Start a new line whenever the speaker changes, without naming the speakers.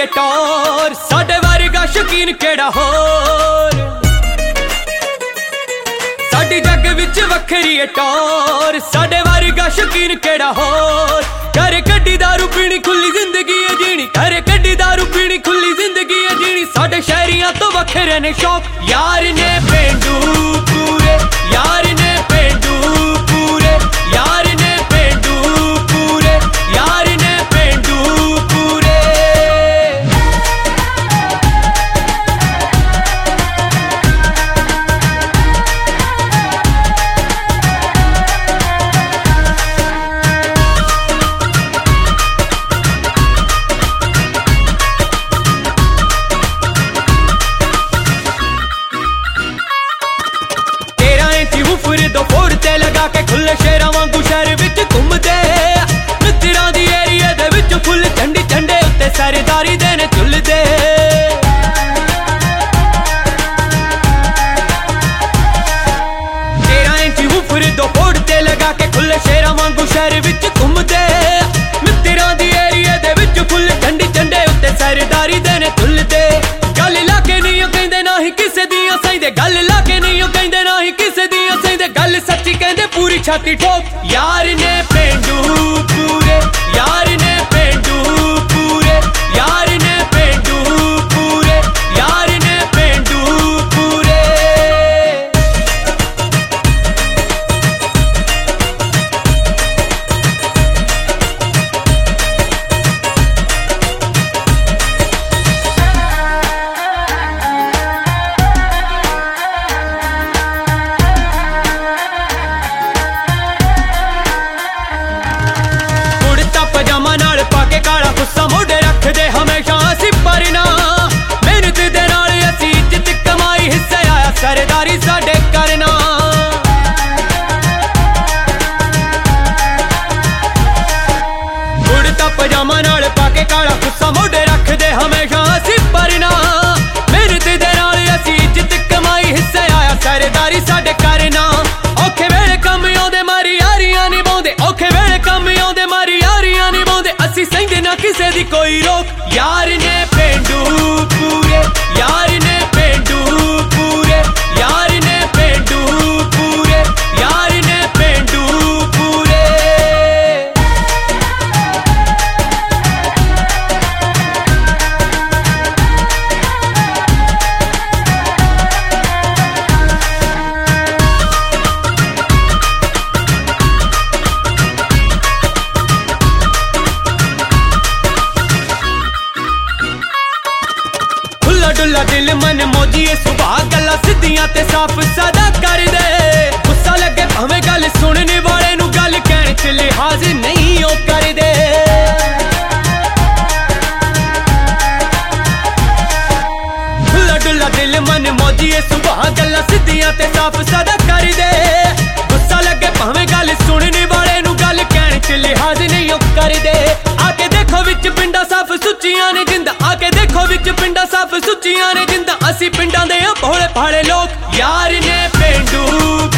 ए टौर, साडे वर्गा शकीन केड़ा होर। साडी जग विच वखरी ए टौर, साडे वर्गा शकीन केड़ा होर। घरे कड्डी दारू पीनी खुली जिंदगी है जीनी, घरे कड्डी दारू पीनी खुली जिंदगी है जीनी। साडे शहरियां तो वखरे ने शौक, यार ने पेंडू पूरे, यार ने पेंडू पूरे, यार ने पेंडू पूरे, यार ने पेंडू पूरे। दो फोड़ ते लगा के खुले शेरां वांगू शहर विच घुमदे, मित्तरां the area they which full झंडी झंडे उत्ते सरदारी दे ने झुलदे। 13 इंच वूफर दो फोड़ ते लगा के खुले शेरां वांगू शहर विच घुमदे, मित्तरां the area they which full झंडी झंडे उत्ते सरदारी दे ने झुलदे। गल ला के नहीं कहंदे ना ही किसे दियां सईंदे, गल ला के नहीं कहंदे ना ही किसे दियां सईंदे। गल सच्ची कहंदे पूरी छाती ठोक, यार ने पेंडू पूरे, यार ने पेंडू पूरे, यार ने पेंडू पूरे, यार ने पेंडू पूरे। पजामा नाल पाके काला गुस्सा मोढे रखदे हमेशा असी परना, मेहनत दे नाल असी इज्जत कमाई हिस्से आया सरदारी साडे करना। कुर्ता पजामा नाल पाके काला गुस्सा मोढे रखदे हमेशा असी परना, मेहनत दे नाल असी इज्जत कमाई हिस्से आया सरदारी साडे करना। औखे वेले कम आउंदे मारी यारियां निभाउंदे, औखे वेले कम आउंदे मारी यारियां निभाउंदे। असी सहिंदे ना किसे दी कोई रोक, यार ने पेंडू पूरे, यार ने पेंडू पूरे, यार ने पेंडू पूरे, यार ने पेंडू पूरे। डुल्ला दिल मन मौजी सुभाह गल्लां सिद्धियां ते साफ सदा कर दे। गुस्सा लगे भावें गल सुनने वाले नू गल कहण च लिहाज नहीं ओ कर दे। डुल्ला डुल्ला दिल मन मौजी सुभाह गल्लां सिद्धियां ते साफ सदा कर दे। गुस्सा लगे भावें गल सुनने वाले नू गल कहण च लिहाज नहीं ओ कर दे। आके देखो विच पिंडा साफ सुचियां ने जिंदा, आके देखो विच पिंडा साफ सुचियां ने जिंदा। असी पिंडां दे भोले भाले लोग, यार ने पेंडू